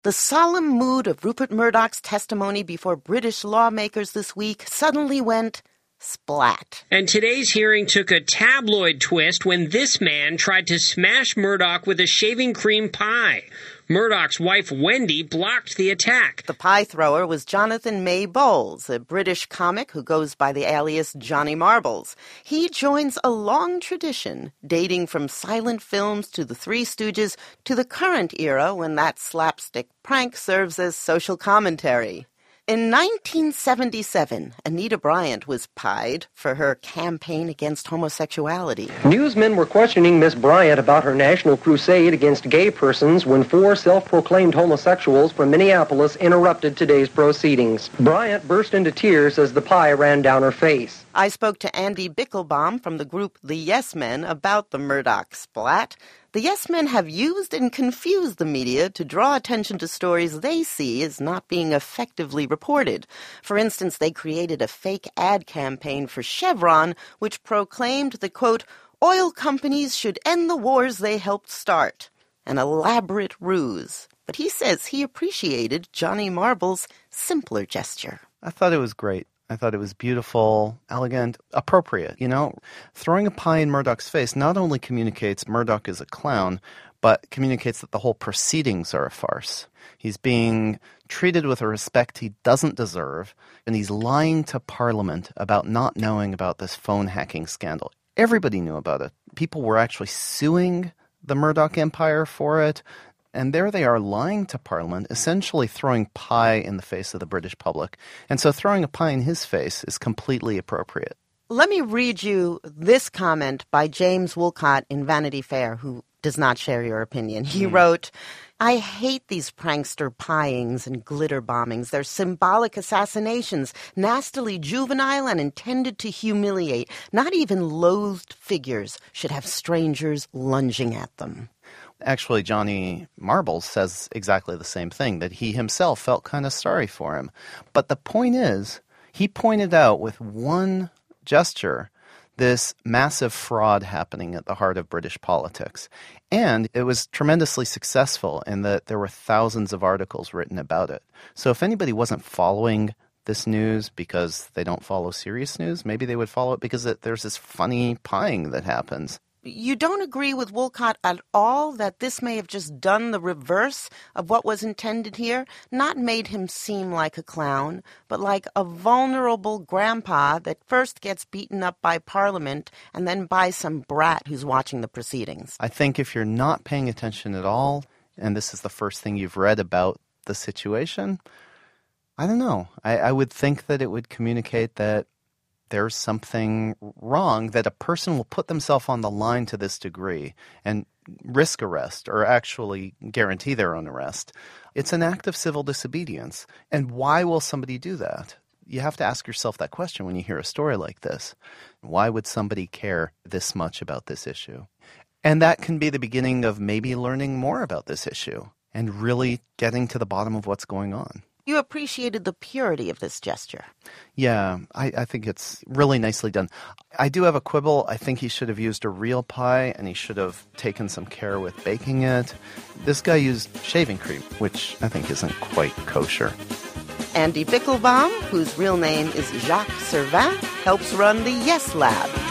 The solemn mood of Rupert Murdoch's testimony before British lawmakers this week suddenly went splat. And today's hearing took a tabloid twist when this man tried to smash Murdoch with a shaving cream pie. Murdoch's wife, Wendy, blocked the attack. The pie thrower was Jonathan May Bowles, a British comic who goes by the alias Johnny Marbles. He joins a long tradition dating from silent films to the Three Stooges to the current era when that slapstick prank serves as social commentary. In 1977, Anita Bryant was pied for her campaign against homosexuality. Newsmen were questioning Miss Bryant about her national crusade against gay persons when 4 self-proclaimed homosexuals from Minneapolis interrupted today's proceedings. Bryant burst into tears as the pie ran down her face. I spoke to Andy Bickelbaum from the group The Yes Men about the Murdoch splat. The Yes Men have used and confused the media to draw attention to stories they see as not being effectively reported. For instance, they created a fake ad campaign for Chevron, which proclaimed that, quote, oil companies should end the wars they helped start. An elaborate ruse. But he says he appreciated Johnny Marbles' simpler gesture. I thought it was great. I thought it was beautiful, elegant, appropriate. You know, throwing a pie in Murdoch's face not only communicates Murdoch is a clown, but communicates that the whole proceedings are a farce. He's being treated with a respect he doesn't deserve, and he's lying to Parliament about not knowing about this phone hacking scandal. Everybody knew about it. People were actually suing the Murdoch empire for it. And there they are lying to Parliament, essentially throwing pie in the face of the British public. And so throwing a pie in his face is completely appropriate. Let me read you this comment by James Woolcott in Vanity Fair, who does not share your opinion. He wrote, I hate these prankster pieings and glitter bombings. They're symbolic assassinations, nastily juvenile and intended to humiliate. Not even loathed figures should have strangers lunging at them. Actually, Johnny Marbles says exactly the same thing, that he himself felt kind of sorry for him. But the point is, he pointed out with one gesture this massive fraud happening at the heart of British politics. And it was tremendously successful in that there were thousands of articles written about it. So if anybody wasn't following this news because they don't follow serious news, maybe they would follow it because there's this funny pieing that happens. You don't agree with Woolcott at all that this may have just done the reverse of what was intended here? Not made him seem like a clown, but like a vulnerable grandpa that first gets beaten up by Parliament and then by some brat who's watching the proceedings. I think if you're not paying attention at all, and this is the first thing you've read about the situation, I don't know. I would think that it would communicate that there's something wrong, that a person will put themselves on the line to this degree and risk arrest or actually guarantee their own arrest. It's an act of civil disobedience. And why will somebody do that? You have to ask yourself that question when you hear a story like this. Why would somebody care this much about this issue? And that can be the beginning of maybe learning more about this issue and really getting to the bottom of what's going on. You appreciated the purity of this gesture. Yeah, I think it's really nicely done. I do have a quibble. I think he should have used a real pie, and he should have taken some care with baking it. This guy used shaving cream, which I think isn't quite kosher. Andy Bickelbaum, whose real name is Jacques Servin, helps run the Yes Lab.